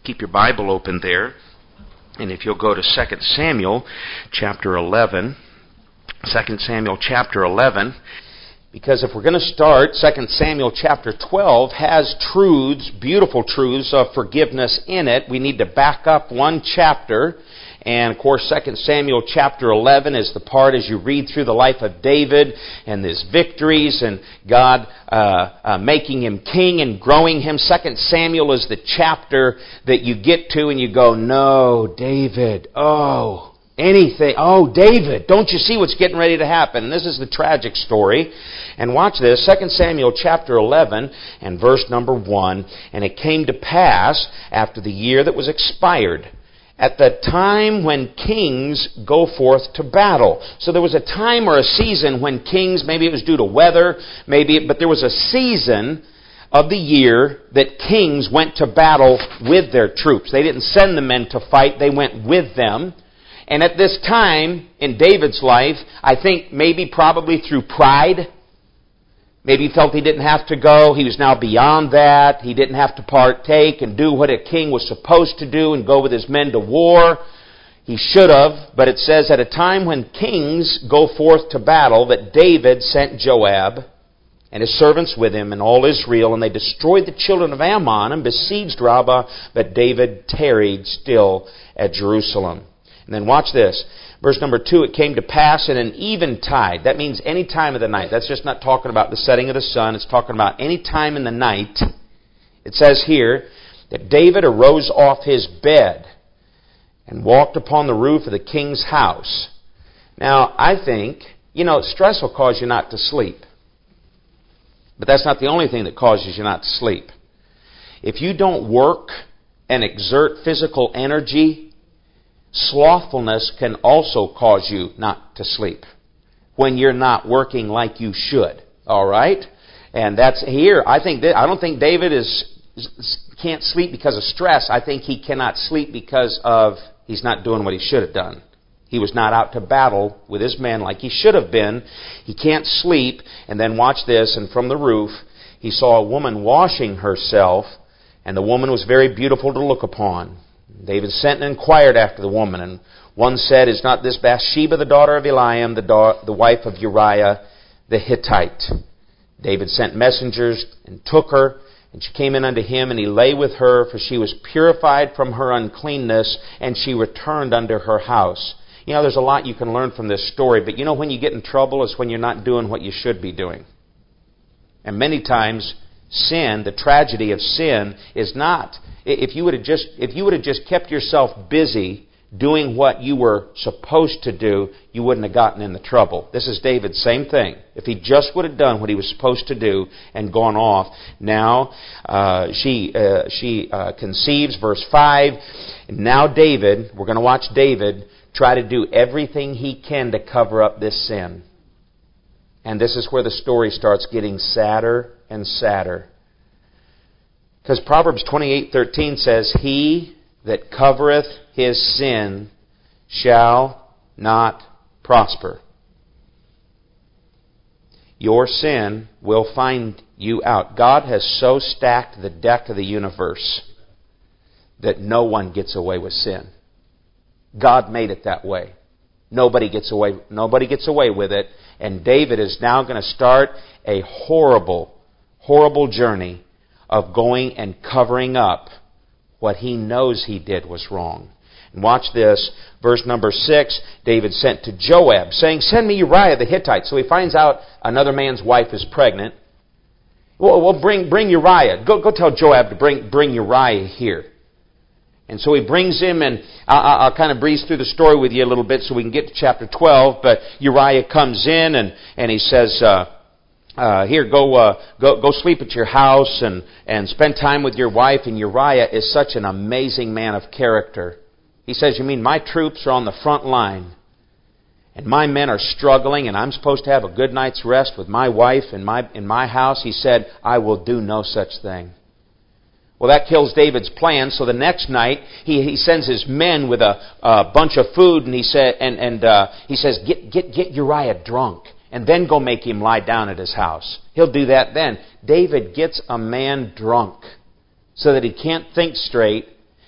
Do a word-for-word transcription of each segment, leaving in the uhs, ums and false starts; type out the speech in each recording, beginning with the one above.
keep your Bible open there. And if you'll go to Second Samuel chapter eleven, Second Samuel chapter eleven, because if we're going to start, Second Samuel chapter twelve has truths, beautiful truths of forgiveness in it. We need to back up one chapter. And of course, Second Samuel chapter eleven is the part as you read through the life of David and his victories and God uh, uh, making him king and growing him. Second Samuel is the chapter that you get to and you go, no, David, oh, anything, oh, David, don't you see what's getting ready to happen? And this is the tragic story. And watch this, Second Samuel chapter eleven and verse number one. And it came to pass after the year that was expired, at the time when kings go forth to battle. So there was a time or a season when kings, maybe it was due to weather, maybe, but there was a season of the year that kings went to battle with their troops. They didn't send the men to fight, they went with them. And at this time in David's life, I think maybe probably through pride, maybe he felt he didn't have to go. He was now beyond that. He didn't have to partake and do what a king was supposed to do and go with his men to war. He should have, but it says at a time when kings go forth to battle that David sent Joab and his servants with him and all Israel, and they destroyed the children of Ammon and besieged Rabbah, but David tarried still at Jerusalem. And then watch this. Verse number two, it came to pass in an eventide. That means any time of the night. That's just not talking about the setting of the sun. It's talking about any time in the night. It says here that David arose off his bed and walked upon the roof of the king's house. Now, I think, you know, stress will cause you not to sleep. But that's not the only thing that causes you not to sleep. If you don't work and exert physical energy, slothfulness can also cause you not to sleep when you're not working like you should. All right? And that's here. I think that, I don't think David is can't sleep because of stress. I think he cannot sleep because of he's not doing what he should have done. He was not out to battle with his men like he should have been. He can't sleep. And then watch this. And from the roof, he saw a woman washing herself, and the woman was very beautiful to look upon. David sent and inquired after the woman, and one said, is not this Bathsheba the daughter of Eliam, the, da- the wife of Uriah the Hittite? David sent messengers and took her, and she came in unto him, and he lay with her, for she was purified from her uncleanness, and she returned unto her house. You know, there's a lot you can learn from this story, but you know when you get in trouble is when you're not doing what you should be doing. And many times, sin, the tragedy of sin, is not... If you would have just if you would have just kept yourself busy doing what you were supposed to do, you wouldn't have gotten in the trouble. This is David's same thing. If he just would have done what he was supposed to do and gone off, now uh, she uh, she uh, conceives, verse five. Now David, we're going to watch David try to do everything he can to cover up this sin. And this is where the story starts getting sadder and sadder. Because Proverbs twenty-eight thirteen says, he that covereth his sin shall not prosper. Your sin will find you out. God has so stacked the deck of the universe that no one gets away with sin. God made it that way. Nobody gets away, nobody gets away with it. And David is now going to start a horrible, horrible journey of going and covering up what he knows he did was wrong. And watch this, verse number six, David sent to Joab, saying, send me Uriah the Hittite. So he finds out another man's wife is pregnant. Well, well bring bring Uriah. Go go tell Joab to bring bring Uriah here. And so he brings him, and I'll, I'll kind of breeze through the story with you a little bit so we can get to chapter twelve. But Uriah comes in, and, and he says, uh, Uh, here, go, uh, go, go sleep at your house and, and spend time with your wife. And Uriah is such an amazing man of character. He says, you mean my troops are on the front line and my men are struggling and I'm supposed to have a good night's rest with my wife in my, in my house? He said, I will do no such thing. Well, that kills David's plan. So the next night, he, he sends his men with a, a bunch of food, and he said, and, and uh, he says, get, get, get Uriah drunk. And then go make him lie down at his house. He'll do that then. David gets a man drunk so that he can't think straight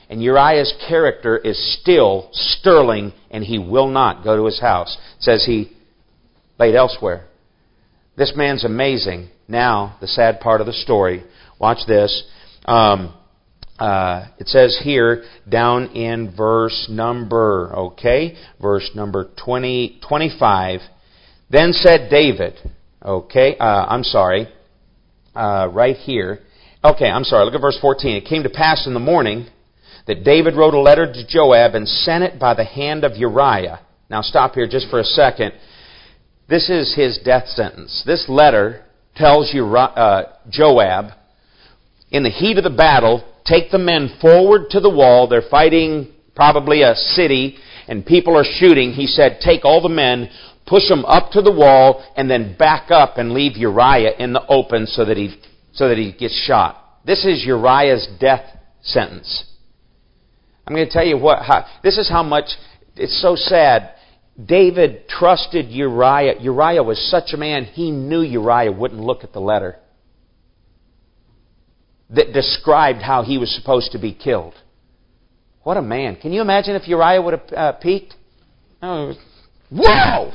And Uriah's character is still sterling, and he will not go to his house. It says he laid elsewhere. This man's amazing. Now, the sad part of the story. Watch this. Um, uh, it says here, down in verse number, okay, verse number twenty, twenty-five. Then said David, okay, uh, I'm sorry, uh, right here. Okay, I'm sorry, look at verse fourteen. It came to pass in the morning that David wrote a letter to Joab and sent it by the hand of Uriah. Now stop here just for a second. This is his death sentence. This letter tells Uriah, uh, Joab, in the heat of the battle, take the men forward to the wall. They're fighting probably a city, and people are shooting. He said, take all the men, push them up to the wall, and then back up and leave Uriah in the open so that he so that he gets shot. This is Uriah's death sentence. I'm going to tell you what. How, this is how much. It's so sad. David trusted Uriah. Uriah was such a man, he knew Uriah wouldn't look at the letter that described how he was supposed to be killed. What a man. Can you imagine if Uriah would have uh, peeked? Oh, whoa!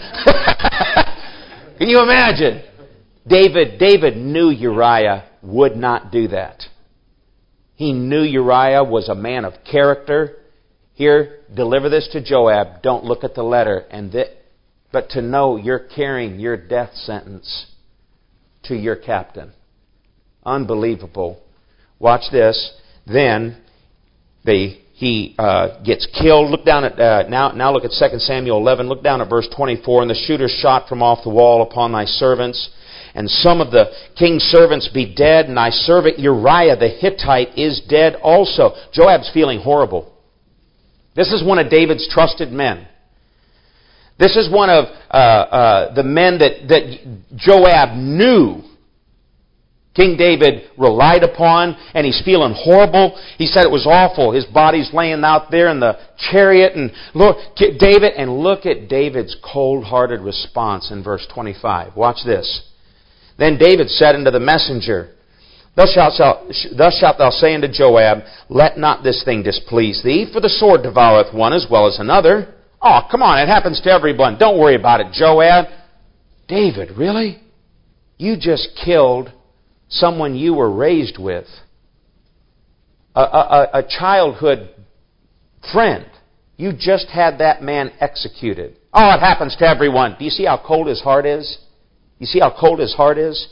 Can you imagine? David, David knew Uriah would not do that. He knew Uriah was a man of character. Here, deliver this to Joab. Don't look at the letter. And that, but to know you're carrying your death sentence to your captain. Unbelievable. Watch this. Then they, he uh, gets killed. Look down at uh, now. Now look at Second Samuel eleven. Look down at verse twenty-four. And the shooter shot from off the wall upon thy servants, and some of the king's servants be dead, and thy servant Uriah the Hittite is dead also. Joab's feeling horrible. This is one of David's trusted men. This is one of uh, uh, the men that, that Joab knew King David relied upon, and he's feeling horrible. He said it was awful. His body's laying out there in the chariot, and look, David, and look at David's cold-hearted response in verse twenty-five. Watch this. Then David said unto the messenger, Thus shalt, thou, thus shalt thou say unto Joab, let not this thing displease thee, for the sword devoureth one as well as another. Oh, come on, it happens to everyone. Don't worry about it, Joab. David, really? You just killed someone you were raised with. A, a, a childhood friend. You just had that man executed. Oh, it happens to everyone. Do you see how cold his heart is? You see how cold his heart is?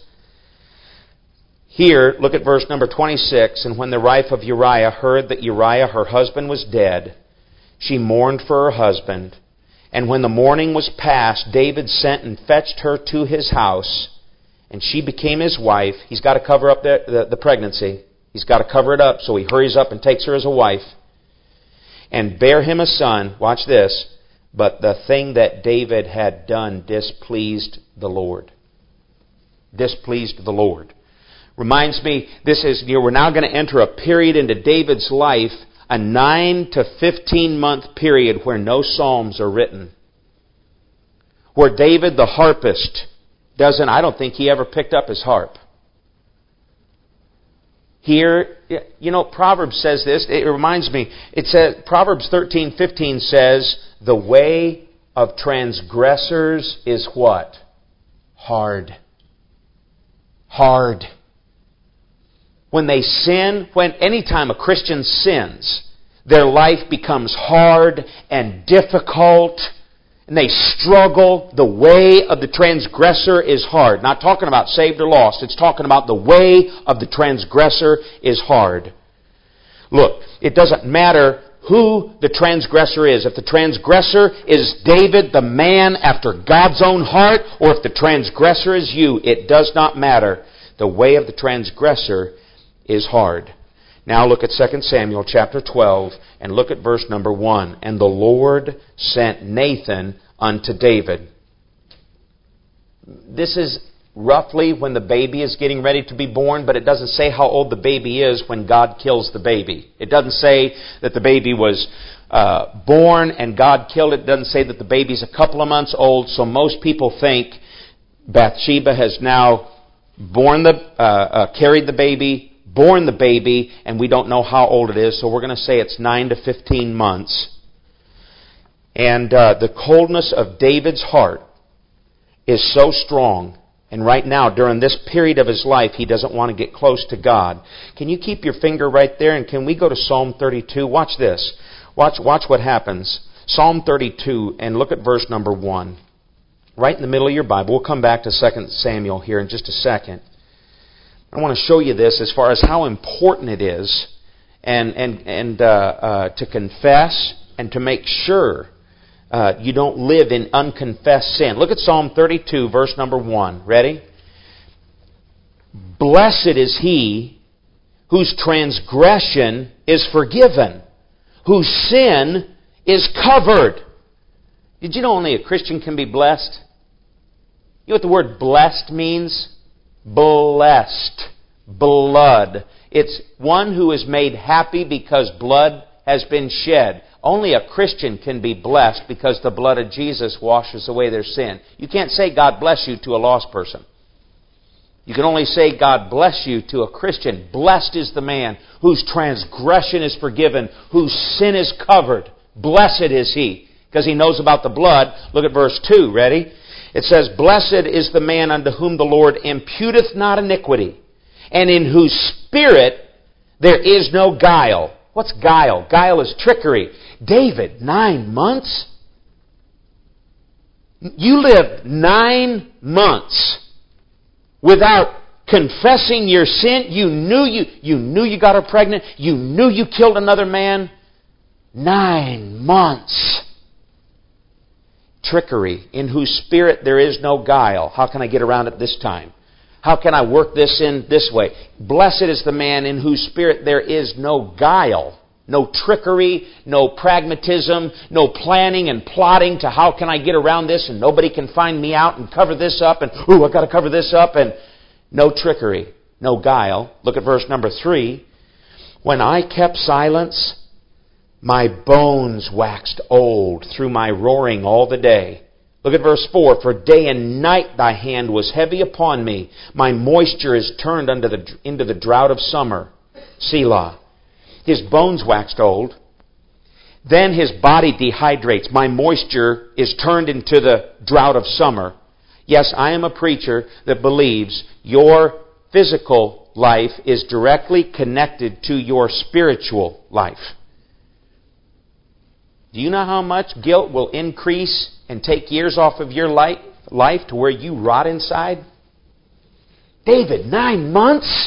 Here, look at verse number twenty-six. And when the wife of Uriah heard that Uriah, her husband, was dead, she mourned for her husband. And when the mourning was past, David sent and fetched her to his house, and she became his wife. He's got to cover up the, the, the pregnancy. He's got to cover it up, so he hurries up and takes her as a wife. And bare him a son. Watch this. But the thing that David had done displeased the Lord. Displeased the Lord. Reminds me, this is, you know, we're now going to enter a period into David's life, a nine to fifteen month period where no psalms are written. Where David the harpist doesn't, I don't think he ever picked up his harp. Here, you know, Proverbs says this, it reminds me, it says, Proverbs thirteen fifteen says, the way of transgressors is what? Hard. Hard. When they sin, when anytime a Christian sins, their life becomes hard and difficult, and they struggle. The way of the transgressor is hard. Not talking about saved or lost. It's talking about the way of the transgressor is hard. Look, it doesn't matter who the transgressor is. If the transgressor is David, the man after God's own heart, or if the transgressor is you, it does not matter. The way of the transgressor is hard. Now look at Second Samuel chapter twelve and look at verse number one. And the Lord sent Nathan unto David. This is roughly when the baby is getting ready to be born, but it doesn't say how old the baby is when God kills the baby. It doesn't say that the baby was uh, born and God killed it. It doesn't say that the baby's a couple of months old. So most people think Bathsheba has now born the, uh, uh, carried the baby, born the baby, and we don't know how old it is, so we're going to say it's nine to fifteen months. And uh, the coldness of David's heart is so strong. And right now, during this period of his life, he doesn't want to get close to God. Can you keep your finger right there? And can we go to Psalm thirty-two? Watch this. Watch, watch what happens. Psalm thirty-two, and look at verse number one. Right in the middle of your Bible. We'll come back to Second Samuel here in just a second. I want to show you this as far as how important it is and, and, and uh, uh, to confess and to make sure uh, you don't live in unconfessed sin. Look at Psalm thirty-two, verse number one. Ready? Blessed is he whose transgression is forgiven, whose sin is covered. Did you know only a Christian can be blessed? You know what the word blessed means? Blessed. Blood. It's one who is made happy because blood has been shed. Only a Christian can be blessed because the blood of Jesus washes away their sin. You can't say God bless you to a lost person. You can only say God bless you to a Christian. Blessed is the man whose transgression is forgiven, whose sin is covered. Blessed is he, because he knows about the blood. Look at verse two. Ready? It says, Blessed is the man unto whom the Lord imputeth not iniquity, and in whose spirit there is no guile. What's guile? Guile is trickery. David, nine months? You lived nine months without confessing your sin. You knew you, you knew you got her pregnant. You knew you killed another man. Nine months. Trickery, in whose spirit there is no guile. How can I get around it this time? How can I work this in this way? Blessed is the man in whose spirit there is no guile. No trickery, no pragmatism, no planning and plotting to how can I get around this and nobody can find me out and cover this up and, ooh, I've got to cover this up, and no trickery, no guile. Look at verse number three. When I kept silence, my bones waxed old through my roaring all the day. Look at verse four. For day and night thy hand was heavy upon me. My moisture is turned under the, into the drought of summer. Selah. His bones waxed old. Then his body dehydrates. My moisture is turned into the drought of summer. Yes, I am a preacher that believes your physical life is directly connected to your spiritual life. Do you know how much guilt will increase and take years off of your life, life to where you rot inside? David, nine months?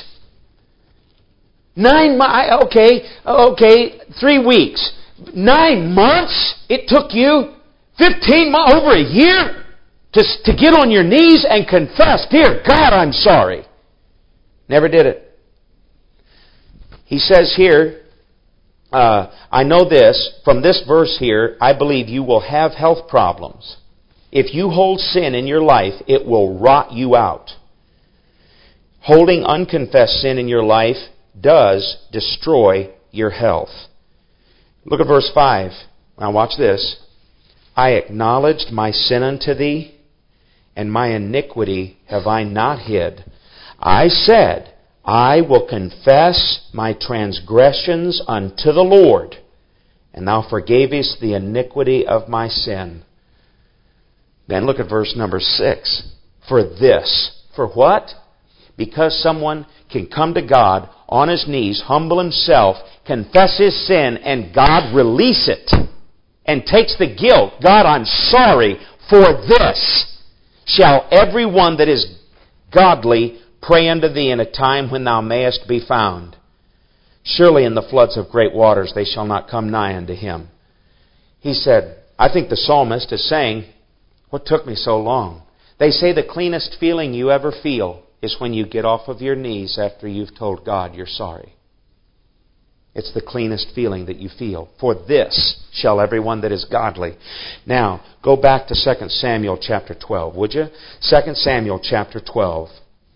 Nine months? Okay, okay, three weeks. Nine months? It took you fifteen months, over a year, to, to get on your knees and confess, Dear God, I'm sorry. Never did it. He says here, Uh, I know this, from this verse here, I believe you will have health problems. If you hold sin in your life, it will rot you out. Holding unconfessed sin in your life does destroy your health. Look at verse five. Now watch this. I acknowledged my sin unto thee, and my iniquity have I not hid. I said, I will confess my transgressions unto the Lord, and thou forgavest the iniquity of my sin. Then look at verse number six. For this. For what? Because someone can come to God on his knees, humble himself, confess his sin, and God release it and takes the guilt. God, I'm sorry. For this shall every one that is godly pray unto thee in a time when thou mayest be found. Surely in the floods of great waters they shall not come nigh unto him. He said, I think the psalmist is saying, what took me so long? They say the cleanest feeling you ever feel is when you get off of your knees after you've told God you're sorry. It's the cleanest feeling that you feel. For this shall everyone that is godly. Now, go back to Second Samuel chapter twelve, would you? Second Samuel chapter twelve.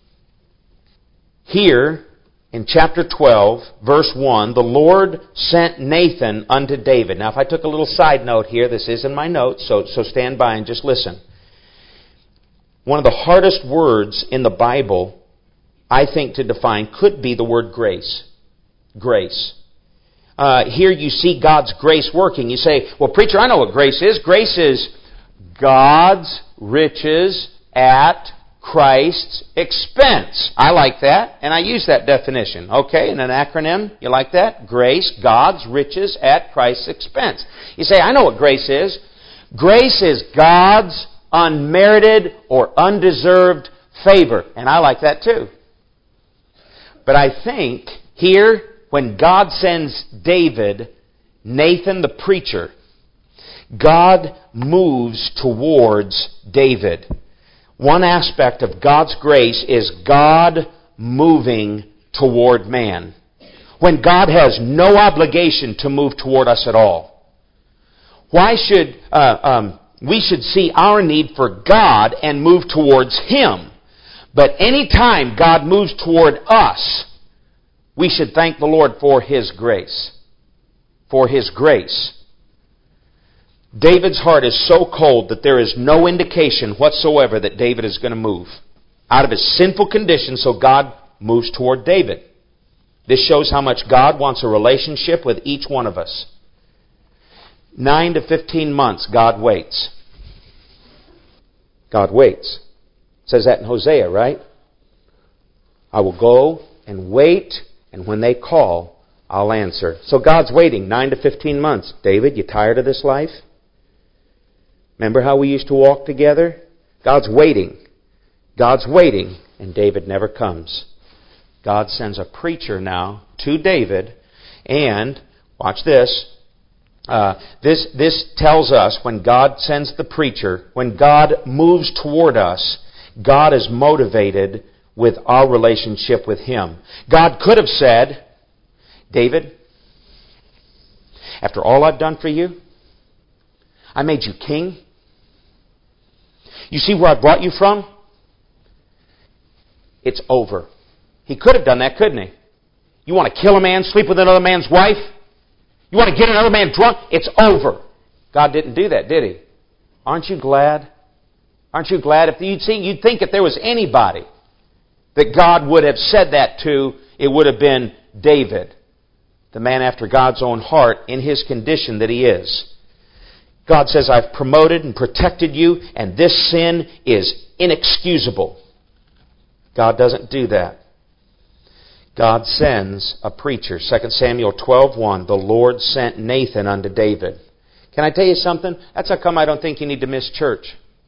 Here, in chapter twelve, verse one, the Lord sent Nathan unto David. Now, if I took a little side note here, this is in my notes, so, so stand by and just listen. One of the hardest words in the Bible I think to define, could be the word grace. Grace. Uh, here you see God's grace working. You say, well, preacher, I know what grace is. Grace is God's riches at Christ's expense. I like that, and I use that definition. Okay, in an acronym, you like that? Grace, God's riches at Christ's expense. You say, I know what grace is. Grace is God's unmerited or undeserved favor, and I like that too. But I think here, when God sends David, Nathan the preacher, God moves towards David. One aspect of God's grace is God moving toward man. When God has no obligation to move toward us at all. Why should uh, um, we should see our need for God and move towards Him? But any time God moves toward us, we should thank the Lord for His grace. For His grace. David's heart is so cold that there is no indication whatsoever that David is going to move out of his sinful condition, so God moves toward David. This shows how much God wants a relationship with each one of us. Nine to fifteen months, God waits. God waits. It says that in Hosea, right? I will go and wait, and when they call, I'll answer. So God's waiting nine to fifteen months. David, you tired of this life? Remember how we used to walk together? God's waiting. God's waiting, and David never comes. God sends a preacher now to David, and, watch this, uh, this, this tells us when God sends the preacher, when God moves toward us, God is motivated with our relationship with Him. God could have said, David, after all I've done for you, I made you king. You see where I brought you from? It's over. He could have done that, couldn't he? You want to kill a man, sleep with another man's wife? You want to get another man drunk? It's over. God didn't do that, did He? Aren't you glad? Aren't you glad? If you'd see, you'd think if there was anybody that God would have said that to, it would have been David, the man after God's own heart in his condition that he is. God says, I've promoted and protected you, and this sin is inexcusable. God doesn't do that. God sends a preacher. Second Samuel twelve one, the Lord sent Nathan unto David. Can I tell you something? That's how come I don't think you need to miss church.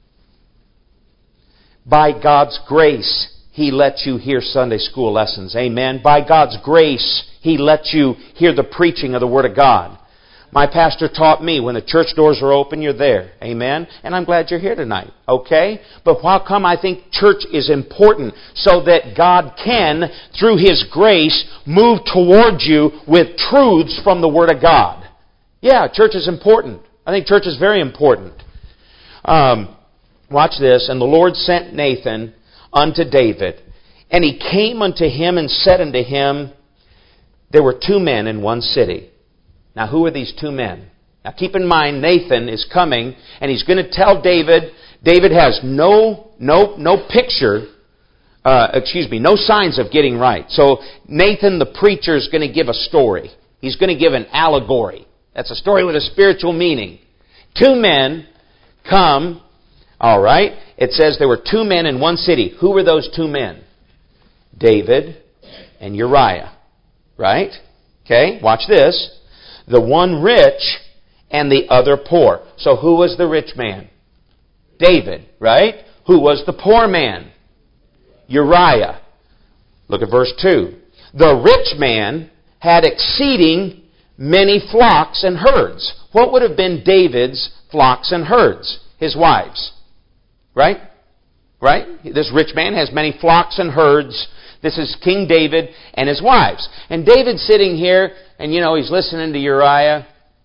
By God's grace, He lets you hear Sunday school lessons. Amen. By God's grace, He lets you hear the preaching of the Word of God. My pastor taught me, when the church doors are open, you're there. Amen? And I'm glad you're here tonight. Okay? But how come I think church is important? So that God can, through His grace, move toward you with truths from the Word of God. Yeah, church is important. I think church is very important. Um, watch this. And the Lord sent Nathan unto David. And he came unto him and said unto him, there were two men in one city. Now, who are these two men? Now, keep in mind, Nathan is coming, and he's going to tell David. David has no, no, no picture, uh, excuse me, no signs of getting right. So, Nathan, the preacher, is going to give a story. He's going to give an allegory. That's a story with a spiritual meaning. Two men come, all right. It says there were two men in one city. Who were those two men? David and Uriah, right? Okay, watch this. The one rich and the other poor. So who was the rich man? David, right? Who was the poor man? Uriah. Look at verse two. The rich man had exceeding many flocks and herds. What would have been David's flocks and herds? His wives. Right? Right? This rich man has many flocks and herds. This is King David and his wives. And David's sitting here, and you know, he's listening to Uriah.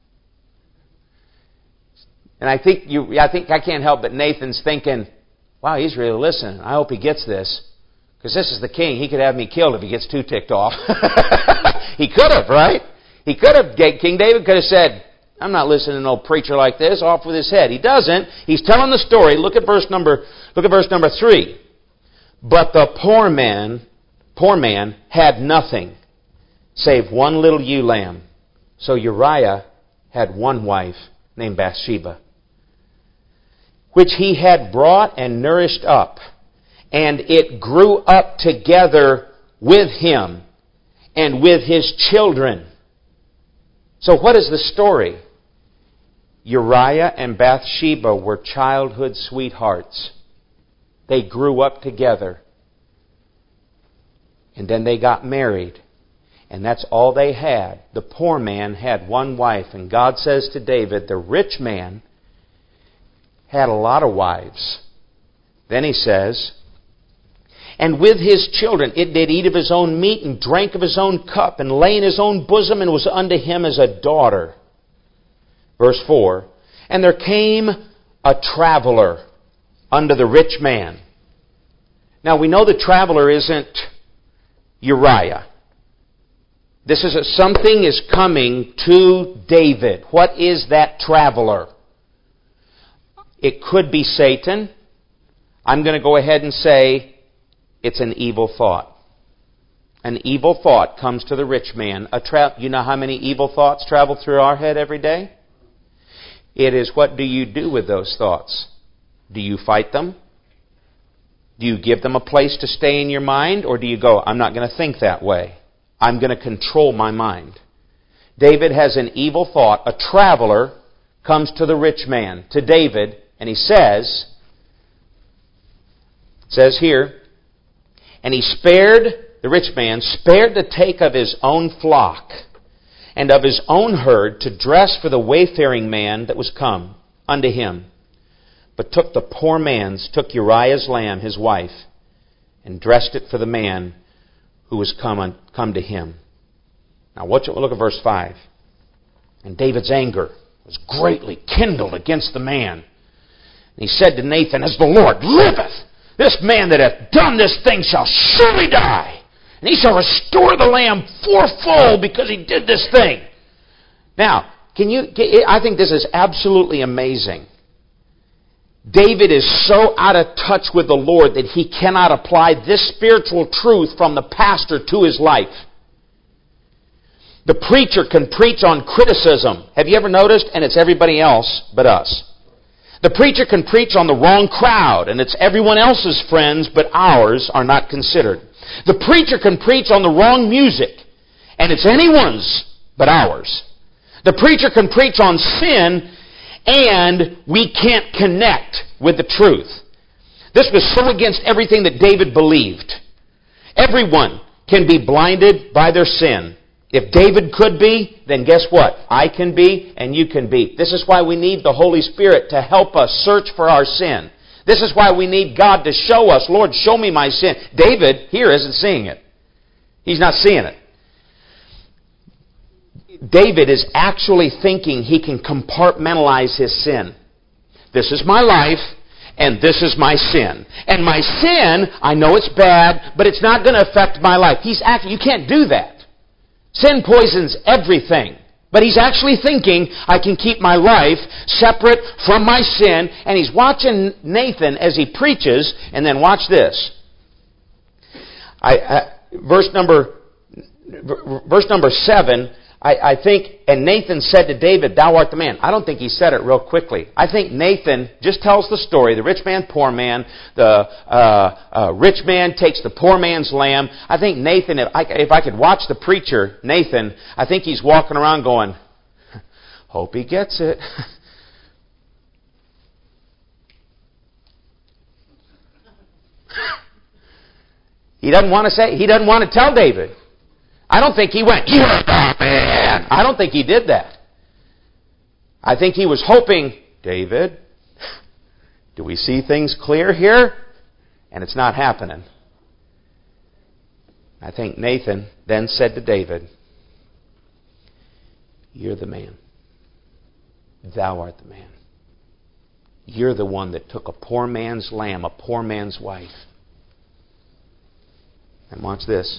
And I think you I think I can't help but Nathan's thinking, wow, he's really listening. I hope he gets this. Because this is the king. He could have me killed if he gets too ticked off. He could have, right? He could have. King David could have said, I'm not listening to no preacher like this, off with his head. He doesn't. He's telling the story. Look at verse number, look at verse number three. But the poor man poor man, had nothing save one little ewe lamb. So Uriah had one wife named Bathsheba, which he had brought and nourished up, and it grew up together with him and with his children. So what is the story? Uriah and Bathsheba were childhood sweethearts. They grew up together. And then they got married. And that's all they had. The poor man had one wife. And God says to David, the rich man had a lot of wives. Then he says, and with his children it did eat of his own meat and drank of his own cup and lay in his own bosom and was unto him as a daughter. Verse four, and there came a traveler unto the rich man. Now we know the traveler isn't Uriah. This is a, something is coming to David. What is that traveler? It could be Satan. I'm going to go ahead and say it's an evil thought. An evil thought comes to the rich man. A tra- you know how many evil thoughts travel through our head every day? It is, what do you do with those thoughts? Do you fight them? Do you give them a place to stay in your mind? Or do you go, I'm not going to think that way. I'm going to control my mind. David has an evil thought. A traveler comes to the rich man, to David, and he says, it says here, and he spared, the rich man, spared to take of his own flock and of his own herd to dress for the wayfaring man that was come unto him, but took the poor man's, took Uriah's lamb, his wife, and dressed it for the man who was come, on, come to him. Now watch it, look at verse five. And David's anger was greatly kindled against the man. And he said to Nathan, as the Lord liveth, this man that hath done this thing shall surely die. And he shall restore the lamb fourfold because he did this thing. Now, can you? I think this is absolutely amazing. David is so out of touch with the Lord that he cannot apply this spiritual truth from the pastor to his life. The preacher can preach on criticism. Have you ever noticed? And it's everybody else but us. The preacher can preach on the wrong crowd, and it's everyone else's friends, but ours are not considered. The preacher can preach on the wrong music, and it's anyone's but ours. The preacher can preach on sin, and we can't connect with the truth. This was so against everything that David believed. Everyone can be blinded by their sin. If David could be, then guess what? I can be, and you can be. This is why we need the Holy Spirit to help us search for our sin. This is why we need God to show us, Lord, show me my sin. David here isn't seeing it. He's not seeing it. David is actually thinking he can compartmentalize his sin. This is my life, and this is my sin. And my sin, I know it's bad, but it's not going to affect my life. He's actually, you can't do that. Sin poisons everything. But he's actually thinking, I can keep my life separate from my sin. And he's watching Nathan as he preaches. And then watch this. I, I, verse number verse number seven, I, I think, and Nathan said to David, thou art the man. I don't think he said it real quickly. I think Nathan just tells the story. The rich man, poor man. The uh, uh, rich man takes the poor man's lamb. I think Nathan, if I, if I could watch the preacher, Nathan, I think he's walking around going, hope he gets it. He doesn't want to say, he doesn't want to tell David. I don't think he went, you're the man. I don't think he did that. I think he was hoping, David, do we see things clear here? And it's not happening. I think Nathan then said to David, you're the man. Thou art the man. You're the one that took a poor man's lamb, a poor man's wife. And watch this.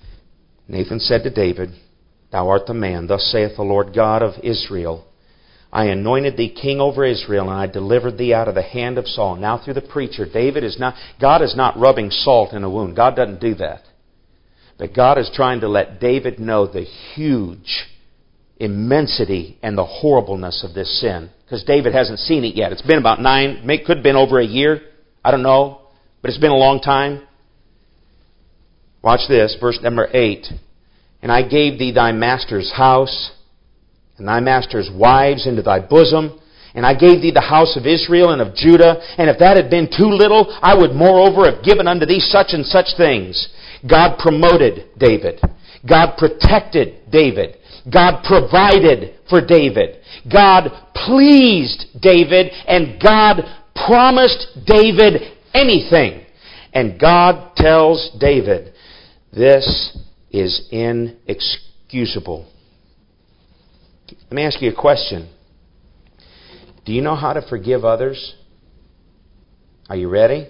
Nathan said to David, thou art the man. Thus saith the Lord God of Israel, I anointed thee king over Israel, and I delivered thee out of the hand of Saul. Now through the preacher, David is not, God is not rubbing salt in a wound. God doesn't do that. But God is trying to let David know the huge immensity and the horribleness of this sin. Because David hasn't seen it yet. It's been about nine, could have been over a year. I don't know. But it's been a long time. Watch this, verse number eight. And I gave thee thy master's house, and thy master's wives into thy bosom, and I gave thee the house of Israel and of Judah, and if that had been too little, I would moreover have given unto thee such and such things. God promoted David. God protected David. God provided for David. God pleased David, and God promised David anything. And God tells David, this is inexcusable. Let me ask you a question. Do you know how to forgive others? Are you ready?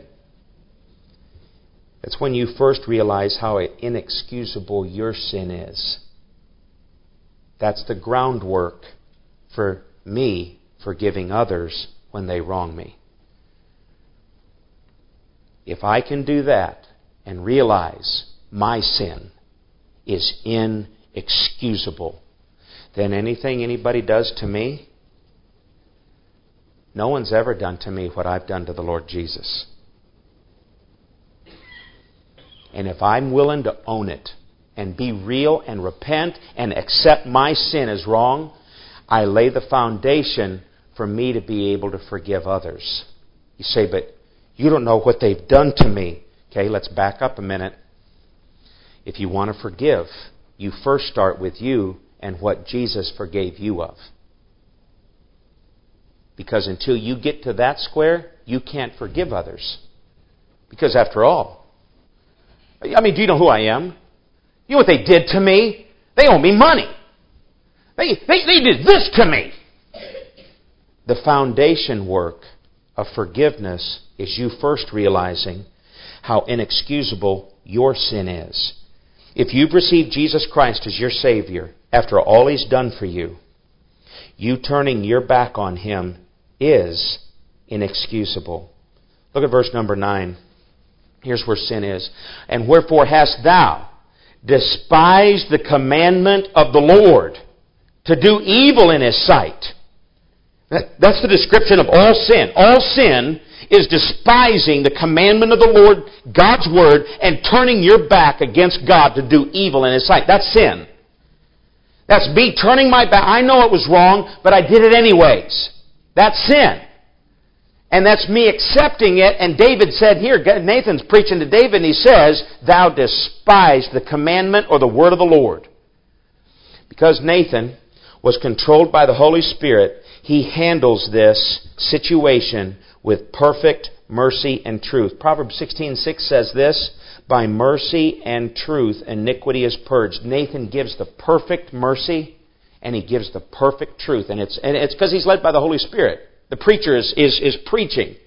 It's when you first realize how inexcusable your sin is. That's the groundwork for me forgiving others when they wrong me. If I can do that and realize my sin is inexcusable, then anything anybody does to me, no one's ever done to me what I've done to the Lord Jesus. And if I'm willing to own it and be real and repent and accept my sin as wrong, I lay the foundation for me to be able to forgive others. You say, but you don't know what they've done to me. Okay, let's back up a minute. If you want to forgive, you first start with you and what Jesus forgave you of. Because until you get to that square, you can't forgive others. Because after all, I mean, do you know who I am? You know what they did to me? They owe me money. They, they, they did this to me. The foundation work of forgiveness is you first realizing how inexcusable your sin is. If you've received Jesus Christ as your Savior, after all He's done for you, you turning your back on Him is inexcusable. Look at verse number nine. Here's where sin is. And wherefore hast thou despised the commandment of the Lord to do evil in His sight? That's the description of all sin. All sin is despising the commandment of the Lord, God's Word, and turning your back against God to do evil in His sight. That's sin. That's me turning my back. I know it was wrong, but I did it anyways. That's sin. And that's me accepting it. And David said here, Nathan's preaching to David, and he says, thou despised the commandment or the word of the Lord. Because Nathan was controlled by the Holy Spirit, he handles this situation with perfect mercy and truth. Proverbs sixteen six says this, by mercy and truth iniquity is purged. Nathan gives the perfect mercy and he gives the perfect truth. And it's and it's because he's led by the Holy Spirit. The preacher is, is, is preaching.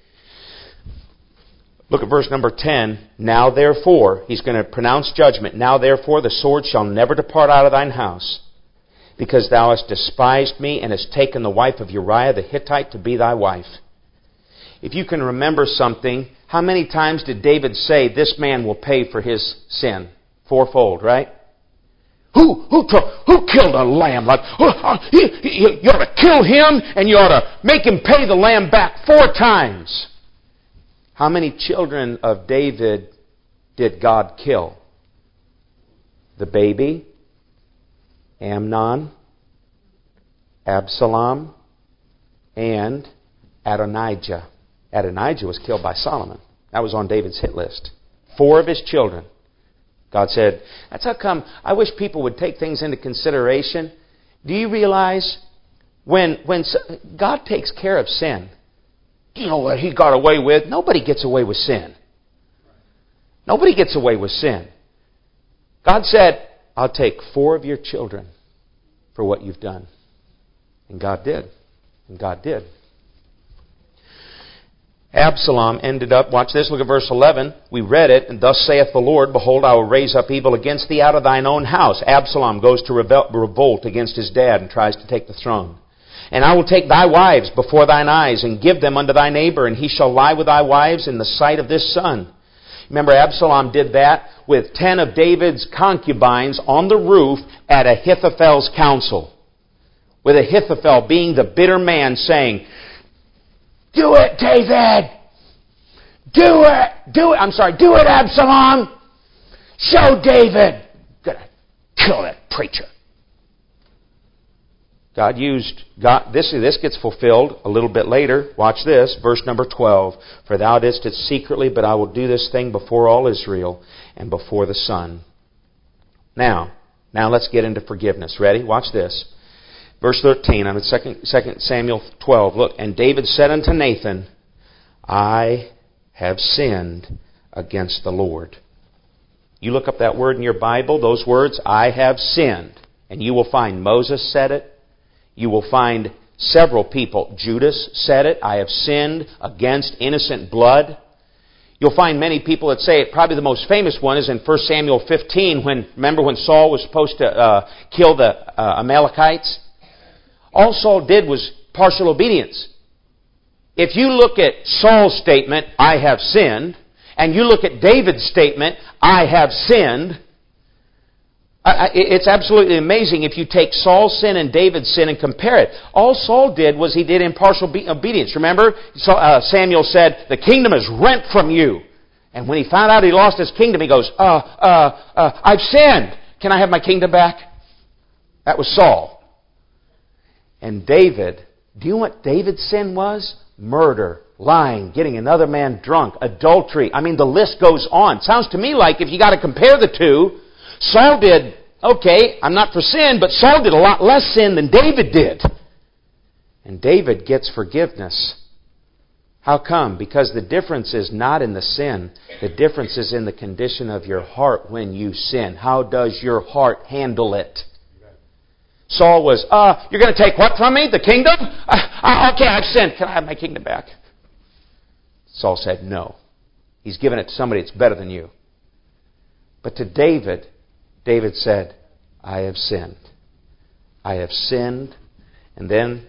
Look at verse number ten. Now therefore, he's going to pronounce judgment. Now therefore the sword shall never depart out of thine house, because thou hast despised me and hast taken the wife of Uriah the Hittite to be thy wife. If you can remember something, how many times did David say, this man will pay for his sin? Fourfold, right? Who who who killed a lamb? Like, oh, you, you, you ought to kill him and you ought to make him pay the lamb back four times. How many children of David did God kill? The baby, Amnon, Absalom, and Adonijah. Adonijah was killed by Solomon. That was on David's hit list. Four of his children. God said, that's how come I wish people would take things into consideration. Do you realize when when God takes care of sin, do you know what He got away with? Nobody gets away with sin. Nobody gets away with sin. God said, I'll take four of your children for what you've done. And God did. And God did. Absalom ended up, watch this, look at verse eleven. We read it, and thus saith the Lord, behold, I will raise up evil against thee out of thine own house. Absalom goes to rebel, revolt against his dad and tries to take the throne. And I will take thy wives before thine eyes, and give them unto thy neighbor, and he shall lie with thy wives in the sight of this sun. Remember, Absalom did that with ten of David's concubines on the roof at Ahithophel's council. With Ahithophel being the bitter man saying, "Do it, David! Do it! Do it! I'm sorry, do it, Absalom! Show David! Gonna kill that preacher." God used, God, this, this gets fulfilled a little bit later. Watch this, verse number twelve. "For thou didst it secretly, but I will do this thing before all Israel and before the sun." Now, now let's get into forgiveness. Ready? Watch this. Verse thirteen, I'm in Second Samuel twelve. Look, "And David said unto Nathan, I have sinned against the Lord." You look up that word in your Bible, those words, "I have sinned." And you will find Moses said it. You will find several people. Judas said it. "I have sinned against innocent blood." You'll find many people that say it. Probably the most famous one is in First Samuel fifteen, when, remember when Saul was supposed to uh, kill the uh, Amalekites? All Saul did was partial obedience. If you look at Saul's statement, "I have sinned," and you look at David's statement, "I have sinned," it's absolutely amazing if you take Saul's sin and David's sin and compare it. All Saul did was he did impartial obedience. Remember, Samuel said, "The kingdom is rent from you." And when he found out he lost his kingdom, he goes, uh, uh, uh, "I've sinned. Can I have my kingdom back?" That was Saul. And David, do you know what David's sin was? Murder, lying, getting another man drunk, adultery. I mean, the list goes on. Sounds to me like if you got to compare the two, Saul did, okay, I'm not for sin, but Saul did a lot less sin than David did. And David gets forgiveness. How come? Because the difference is not in the sin. The difference is in the condition of your heart when you sin. How does your heart handle it? Saul was, uh, "You're going to take what from me? The kingdom? Uh, uh, okay, I've sinned. Can I have my kingdom back?" Saul said, "No. He's given it to somebody that's better than you." But to David, David said, "I have sinned. I have sinned." And then,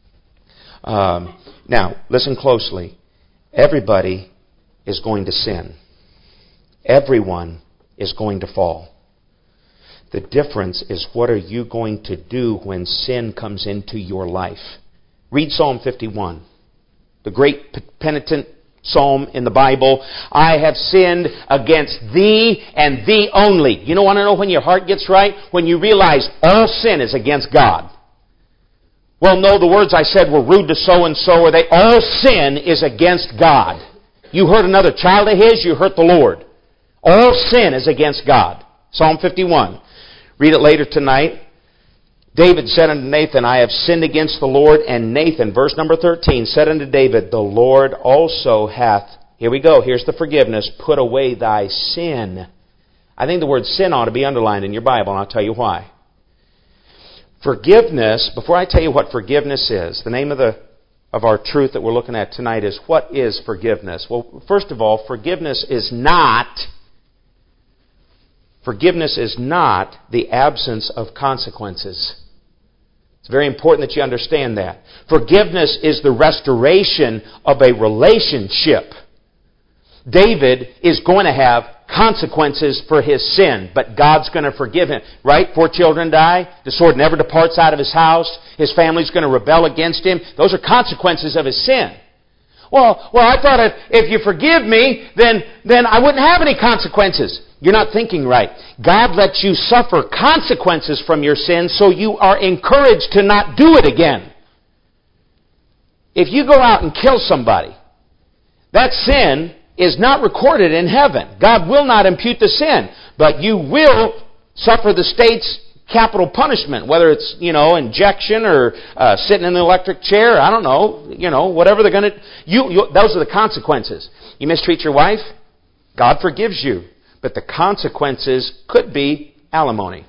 um, now, listen closely. Everybody is going to sin. Everyone is going to fall. The difference is, what are you going to do when sin comes into your life? Read Psalm fifty-one, the great penitent psalm in the Bible. "I have sinned against thee and thee only." You don't want to know when your heart gets right? When you realize all sin is against God. "Well, no, the words I said were rude to so-and-so, or they, all sin is against God." You hurt another child of His, you hurt the Lord. All sin is against God. Psalm fifty-one. Read it later tonight. "David said unto Nathan, I have sinned against the Lord. And Nathan," verse number thirteen, "said unto David, the Lord also hath," here we go, here's the forgiveness, "put away thy sin." I think the word sin ought to be underlined in your Bible, and I'll tell you why. Forgiveness, before I tell you what forgiveness is, the name of the of our truth that we're looking at tonight is, what is forgiveness? Well, first of all, forgiveness is not Forgiveness is not the absence of consequences. It's very important that you understand that. Forgiveness is the restoration of a relationship. David is going to have consequences for his sin, but God's going to forgive him. Right? Four children die. The sword never departs out of his house. His family's going to rebel against him. Those are consequences of his sin. Well, well, I thought if, if you forgive me, then, then I wouldn't have any consequences. You're not thinking right. God lets you suffer consequences from your sin so you are encouraged to not do it again. If you go out and kill somebody, that sin is not recorded in heaven. God will not impute the sin, but you will suffer the state's capital punishment, whether it's, you know, injection or uh, sitting in the electric chair. I don't know, you know, whatever they're going to. You, you, those are the consequences. You mistreat your wife, God forgives you. But the consequences could be alimony.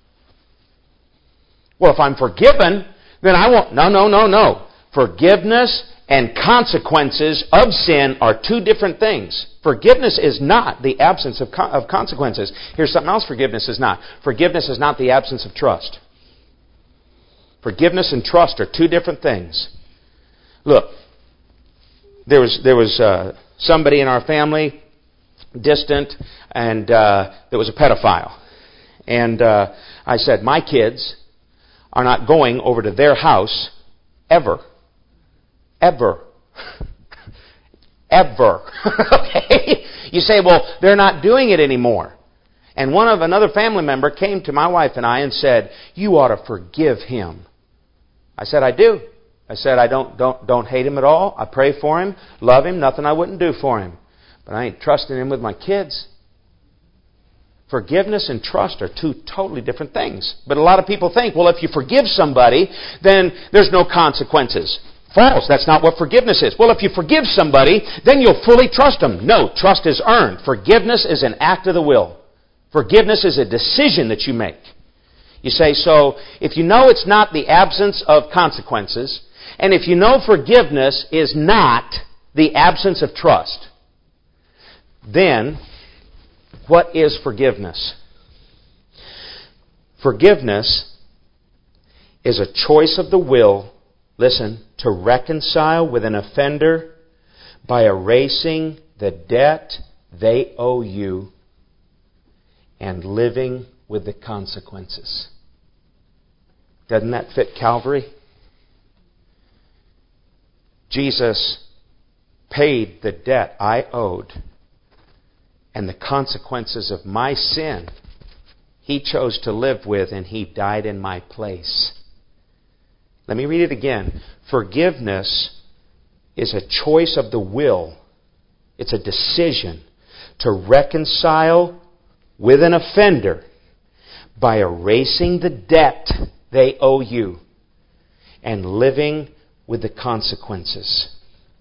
Well, if I'm forgiven, then I won't. No, no, no, no. Forgiveness and consequences of sin are two different things. Forgiveness is not the absence of, co- of consequences. Here's something else forgiveness is not. Forgiveness is not the absence of trust. Forgiveness and trust are two different things. Look, there was there was uh, somebody in our family, distant, and uh, there was a pedophile. And uh, I said, my kids are not going over to their house ever. Ever. Ever. Okay? You say, well, they're not doing it anymore. And one of another family member came to my wife and I and said, you ought to forgive him. I said, I do. I said, I don't don't don't hate him at all. I pray for him, love him, nothing I wouldn't do for him. But I ain't trusting him with my kids. Forgiveness and trust are two totally different things. But a lot of people think, well, if you forgive somebody, then there's no consequences. False. That's not what forgiveness is. Well, if you forgive somebody, then you'll fully trust them. No, trust is earned. Forgiveness is an act of the will. Forgiveness is a decision that you make. You say, so if you know it's not the absence of consequences, and if you know forgiveness is not the absence of trust, then what is forgiveness? Forgiveness is a choice of the will, listen, to reconcile with an offender by erasing the debt they owe you and living with the consequences. Doesn't that fit Calvary? Jesus paid the debt I owed, and the consequences of my sin He chose to live with, and He died in my place. Let me read it again. Forgiveness is a choice of the will. It's a decision to reconcile with an offender by erasing the debt they owe you and living with the consequences.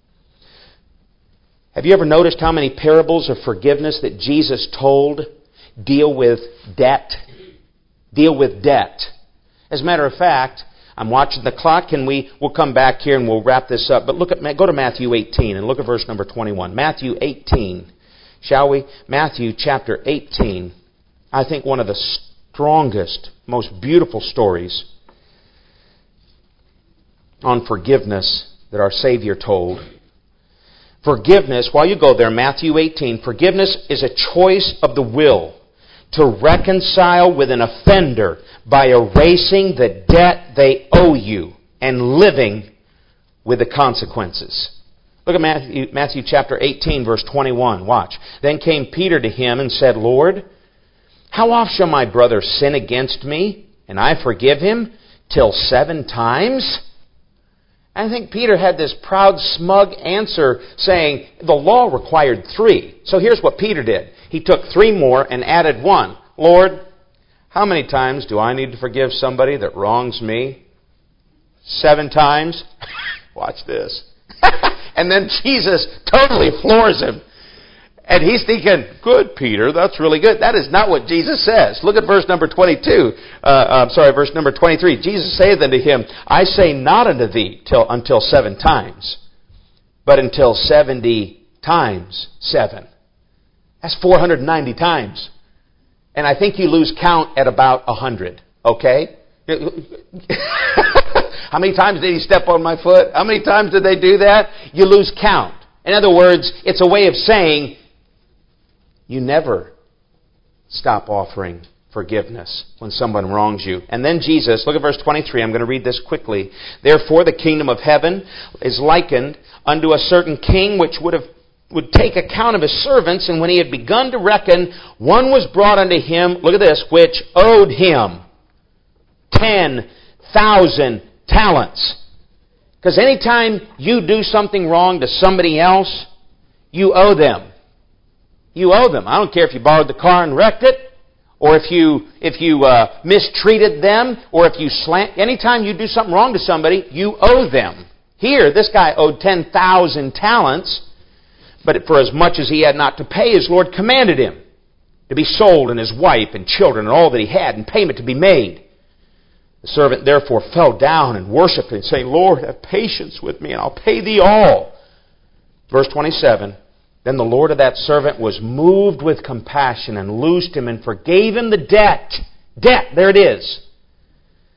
Have you ever noticed how many parables of forgiveness that Jesus told deal with debt? Deal with debt. As a matter of fact, I'm watching the clock, and we, we'll come back here and we'll wrap this up. But look at go to Matthew eighteen and look at verse number twenty-one. Matthew eighteen. Shall we? Matthew chapter eighteen. I think one of the strongest, most beautiful stories on forgiveness that our Savior told. Forgiveness, while you go there, Matthew eighteen, forgiveness is a choice of the will to reconcile with an offender by erasing the debt they owe you and living with the consequences. Look at Matthew, Matthew chapter eighteen, verse twenty-one. Watch. Then came Peter to him and said, Lord, how oft shall my brother sin against me, and I forgive him? Till seven times? I think Peter had this proud, smug answer saying, the law required three. So here's what Peter did. He took three more and added one. Lord, how many times do I need to forgive somebody that wrongs me? Seven times? Watch this. And then Jesus totally floors him. And he's thinking, good, Peter, that's really good. That is not what Jesus says. Look at verse number twenty-two. Uh, I'm sorry, verse number twenty-three. Jesus saith unto him, I say not unto thee till until seven times, but until seventy times seven. That's four hundred ninety times. And I think you lose count at about one hundred. Okay? How many times did he step on my foot? How many times did they do that? You lose count. In other words, it's a way of saying, you never stop offering forgiveness when someone wrongs you. And then Jesus, look at verse twenty-three. I'm going to read this quickly. Therefore the kingdom of heaven is likened unto a certain king which would have would take account of his servants, and when he had begun to reckon, one was brought unto him, look at this, which owed him ten thousand talents. Because anytime you do something wrong to somebody else, you owe them. You owe them. I don't care if you borrowed the car and wrecked it, or if you if you uh, mistreated them, or if you slant. Anytime you do something wrong to somebody, you owe them. Here, this guy owed ten thousand talents, but for as much as he had not to pay, his Lord commanded him to be sold, and his wife and children and all that he had, and payment to be made. The servant therefore fell down and worshipped him, saying, Lord, have patience with me, and I'll pay thee all. Verse twenty-seven. Then the Lord of that servant was moved with compassion and loosed him and forgave him the debt. Debt, there it is.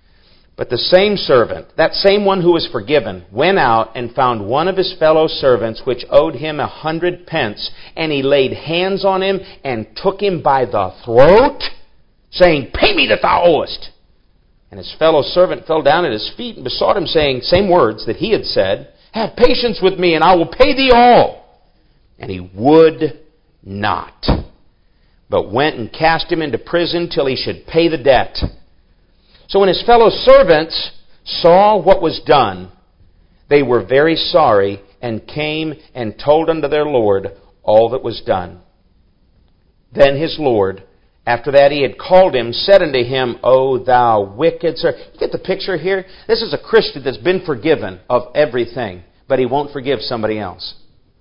But the same servant, that same one who was forgiven, went out and found one of his fellow servants which owed him a hundred pence, and he laid hands on him and took him by the throat, saying, Pay me that thou owest. And his fellow servant fell down at his feet and besought him, saying, same words that he had said, Have patience with me, and I will pay thee all. And he would not, but went and cast him into prison till he should pay the debt. So when his fellow servants saw what was done, they were very sorry, and came and told unto their Lord all that was done. Then his Lord, after that he had called him, said unto him, O thou wicked servant. You get the picture here? This is a Christian that's been forgiven of everything, but he won't forgive somebody else.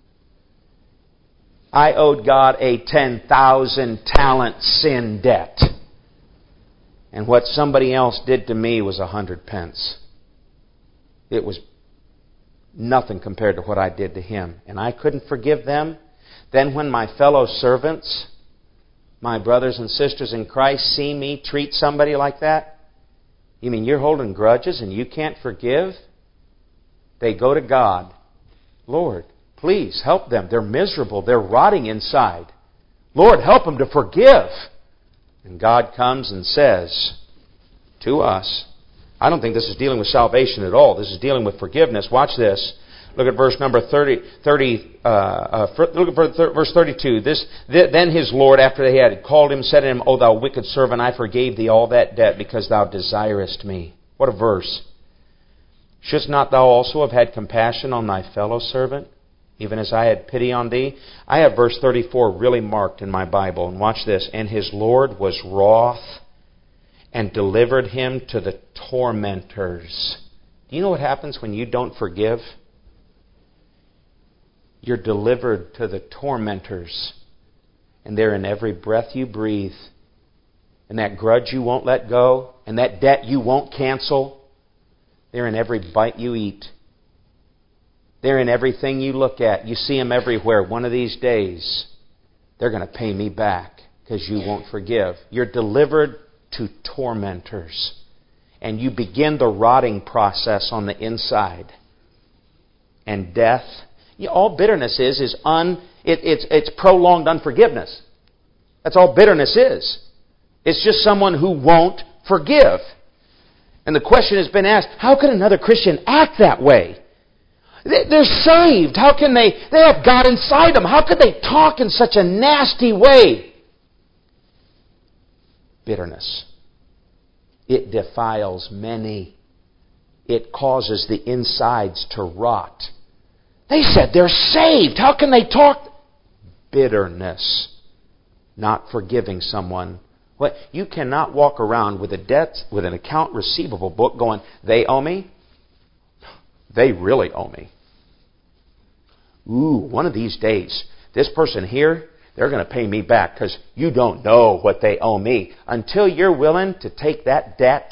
I owed God a ten thousand talent sin debt. And what somebody else did to me was a hundred pence. It was nothing compared to what I did to him. And I couldn't forgive them. Then when my fellow servants, my brothers and sisters in Christ, see me treat somebody like that, you mean you're holding grudges and you can't forgive? They go to God. Lord, please help them. They're miserable. They're rotting inside. Lord, help them to forgive. And God comes and says to us, I don't think this is dealing with salvation at all. This is dealing with forgiveness. Watch this. Look at verse number thirty. thirty uh, uh, look at verse thirty-two. This, th- then his Lord, after they had called him, said to him, O thou wicked servant, I forgave thee all that debt because thou desirest me. What a verse. Shouldst not thou also have had compassion on thy fellow servant, even as I had pity on thee? I have verse thirty-four really marked in my Bible. And watch this. And his Lord was wroth and delivered him to the tormentors. Do you know what happens when you don't forgive? You're delivered to the tormentors. And they're in every breath you breathe. And that grudge you won't let go. And that debt you won't cancel. They're in every bite you eat. They're in everything you look at. You see them everywhere. One of these days, they're going to pay me back because you won't forgive. You're delivered to tormentors. And you begin the rotting process on the inside. And death. You know, all bitterness is, is un, it, it's, it's prolonged unforgiveness. That's all bitterness is. It's just someone who won't forgive. And the question has been asked, how can another Christian act that way? They're saved. How can they? They have God inside them. How could they talk in such a nasty way? Bitterness. It defiles many. It causes the insides to rot. They said they're saved. How can they talk? Bitterness. Not forgiving someone. What? You cannot walk around with a debt, with an account receivable book going, they owe me? They really owe me. Ooh, one of these days, this person here, they're going to pay me back because you don't know what they owe me. Until you're willing to take that debt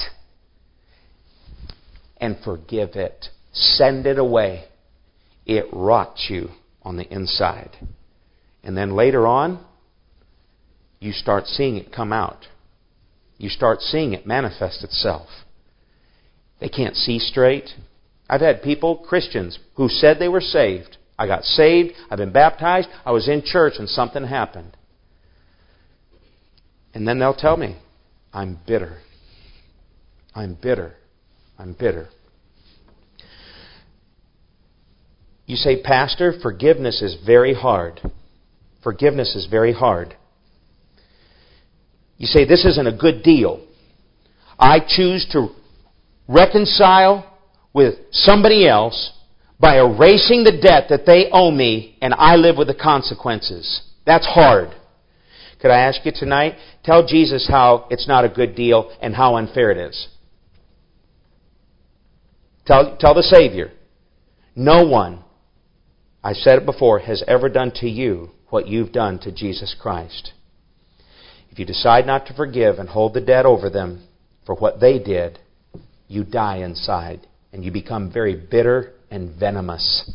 and forgive it, send it away, it rots you on the inside. And then later on, you start seeing it come out. You start seeing it manifest itself. They can't see straight. I've had people, Christians, who said they were saved. I got saved, I've been baptized, I was in church and something happened. And then they'll tell me, I'm bitter. I'm bitter. I'm bitter. You say, Pastor, forgiveness is very hard. Forgiveness is very hard. You say, this isn't a good deal. I choose to reconcile with somebody else by erasing the debt that they owe me, and I live with the consequences. That's hard. Could I ask you tonight, tell Jesus how it's not a good deal and how unfair it is. Tell, tell the Savior, no one, I said it before, has ever done to you what you've done to Jesus Christ. If you decide not to forgive and hold the debt over them for what they did, you die inside and you become very bitter and venomous.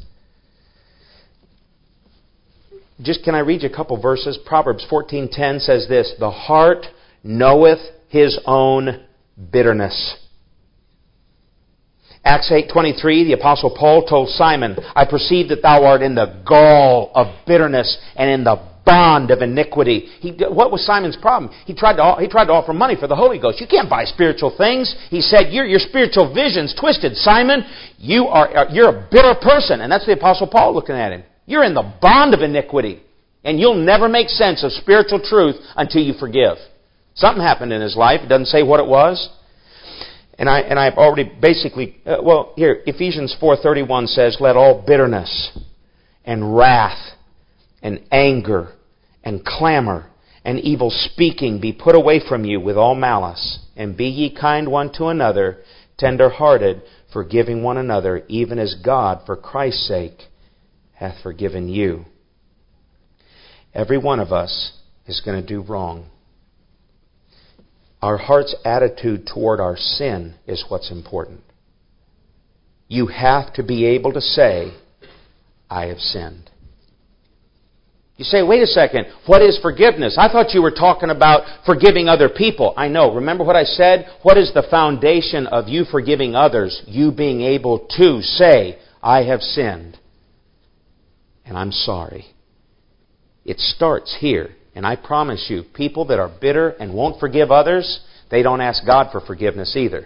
Just can I read you a couple verses? Proverbs fourteen ten says this, the heart knoweth his own bitterness. Acts eight twenty-three, the Apostle Paul told Simon, I perceive that thou art in the gall of bitterness and in the bond of iniquity. He, what was Simon's problem? He tried to he tried to offer money for the Holy Ghost. You can't buy spiritual things. He said, your, your spiritual vision's twisted. Simon, you are, you're a bitter person. And that's the Apostle Paul looking at him. You're in the bond of iniquity. And you'll never make sense of spiritual truth until you forgive. Something happened in his life. It doesn't say what it was. And, I, and I've already basically... Uh, well, here, Ephesians four thirty-one says, let all bitterness and wrath and anger and clamor and evil speaking be put away from you with all malice. And be ye kind one to another, tender-hearted, forgiving one another, even as God, for Christ's sake, hath forgiven you. Every one of us is going to do wrong. Our heart's attitude toward our sin is what's important. You have to be able to say, I have sinned. You say, wait a second, what is forgiveness? I thought you were talking about forgiving other people. I know. Remember what I said? What is the foundation of you forgiving others? You being able to say, I have sinned, and I'm sorry. It starts here. And I promise you, people that are bitter and won't forgive others, they don't ask God for forgiveness either.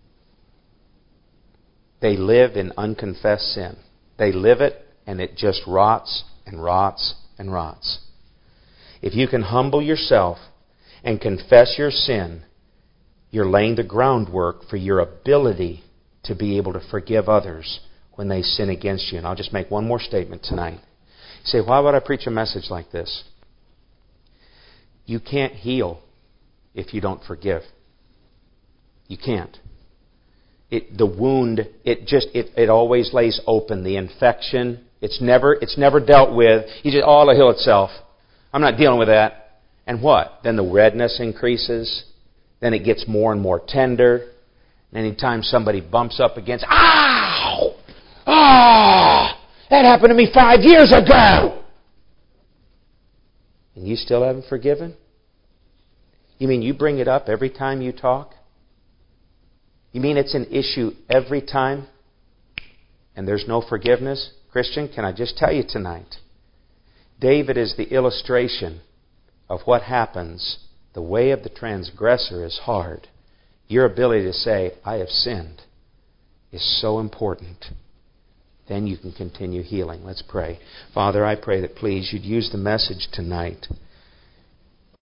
They live in unconfessed sin. They live it, and it just rots and rots and rots. If you can humble yourself and confess your sin, you're laying the groundwork for your ability to be able to forgive others when they sin against you. And I'll just make one more statement tonight. You say, why would I preach a message like this? You can't heal if you don't forgive. You can't. It, the wound, it just, it, it always lays open. The infection, it's never, it's never dealt with. You just, oh, it'll heal itself. I'm not dealing with that. And what? Then the redness increases. Then it gets more and more tender. And anytime somebody bumps up against, ow! Ah! That happened to me five years ago! And you still haven't forgiven? You mean you bring it up every time you talk? You mean it's an issue every time? And there's no forgiveness? Christian, can I just tell you tonight? David is the illustration of what happens. The way of the transgressor is hard. Your ability to say, I have sinned, is so important. Then you can continue healing. Let's pray. Father, I pray that please you'd use the message tonight